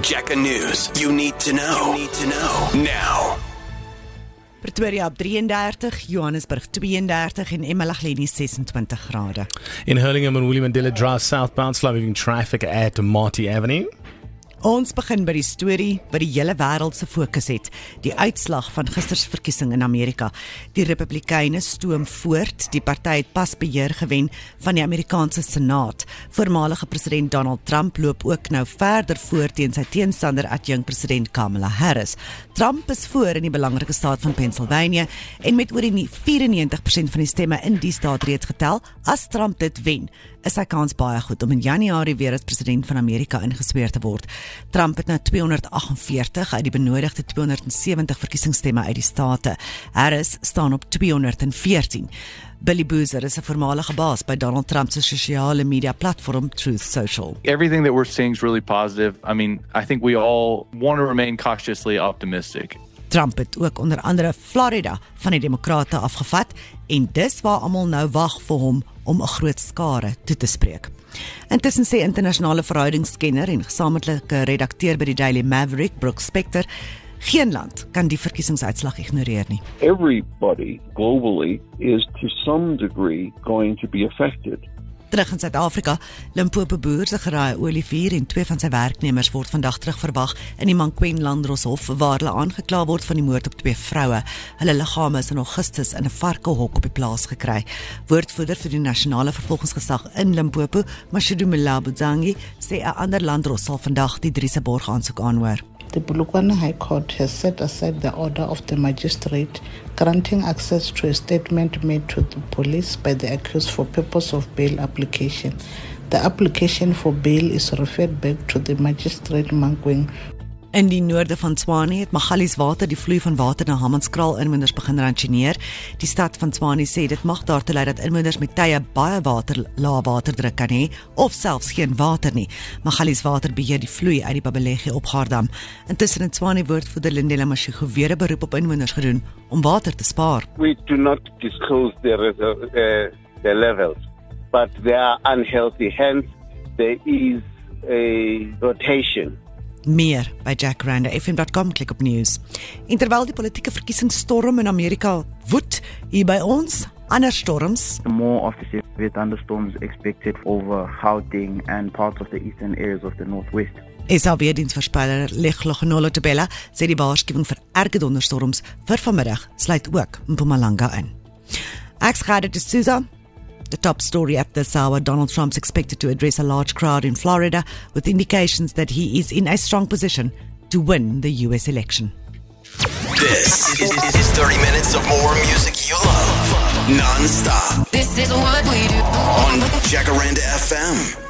Jacka News. You need to know. Now. Pretoria op 33, Johannesburg 32 en eMalahleni 26 grade. In Hurlingham and William Mandela Drive southbound, slow moving traffic at Marty Avenue. Ons begin by die storie wat die hele wêreld se fokus het, die uitslag van gister se verkiesing in Amerika. Die Republikeine stoom voort, die party het pas beheer gewen van die Amerikaanse Senaat. Voormalige president Donald Trump loop ook nou verder voor teen sy teenstander adjunkt president Kamala Harris. Trump is voor in die belangrike staat van Pennsylvania en met oor die 94% van die stemme in die staat reeds getel. As Trump dit wen, is sy kans baie goed om in Januarie weer as president van Amerika ingesweer te word. Trump het nou 248 uit die benodigde 270 verkiesingsstemme uit die state. Harris staan op 214. Billy Boozer is 'n voormalige baas by Donald Trump se sosiale media platform Truth Social. Everything that we're seeing is really positive. I think we all want to remain cautiously optimistic. Trump het ook onder andere Florida van die demokrate afgevat en dis waar almal nou wag vir hom om 'n groot skare toe te spreek. Intussen sê internasionale verhoudingskenner en gesamentlike redakteur by die Daily Maverick, Brooke Spector, geen land kan die verkiesingsuitslag ignoreer nie. Everybody globally is to some degree going to be affected. Terug in Suid-Afrika, Limpopo boer se geraaie olievuur en 2 van sy werknemers word vandag terug verwag in die Manquen Landdroshof waar hulle aangekla word van die moord op 2 vroue. Hulle liggame is in Augustus in 'n varkenhok op die plaas gekry. Woordvoerder vir die nasionale vervolgingsgesag in Limpopo, Mashudu Mlabuzangi, sê 'n ander landdros sal vandag die 3 se borgaansoek aanhoor. The Polokwane High Court has set aside the order of the magistrate granting access to a statement made to the police by the accused for purpose of bail application. The application for bail is referred back to the magistrate Manquen. In die noorde van Tshwane het Magalies Water die vloei van water na Hammanskraal inwoners begin ransoneer. Die stad van Tshwane sê dit mag daartoe lei dat inwoners met tye baie lae waterdruk kan hê of selfs geen water nie. Magalies Water beheer die vloei uit die Babelegi opgaardam. Intussen in Tshwane woordvoerder Lindela Mashigo weer 'n beroep op inwoners gedoen om water te spaar. We do not disclose the levels, but they are unhealthy. Hence, there is a rotation. Meer by jackranda.fm.com, klik op news. En terwyl die politieke verkiesingsstorm in Amerika woed, hier by ons, ander storms. More of the severe thunderstorms expected over Gauteng and parts of the eastern areas of the northwest. SAW-diensvoorspeller Leglogenolo Tebela sê die waarskuwing vir erge donderstorms vir vanmiddag sluit ook Mpumalanga in. Ek's Gerda de Souza. The top story at this hour, Donald Trump's expected to address a large crowd in Florida with indications that he is in a strong position to win the US election. This is 30 minutes of more music you love. Non-stop. This is what we do on Jackaranda FM.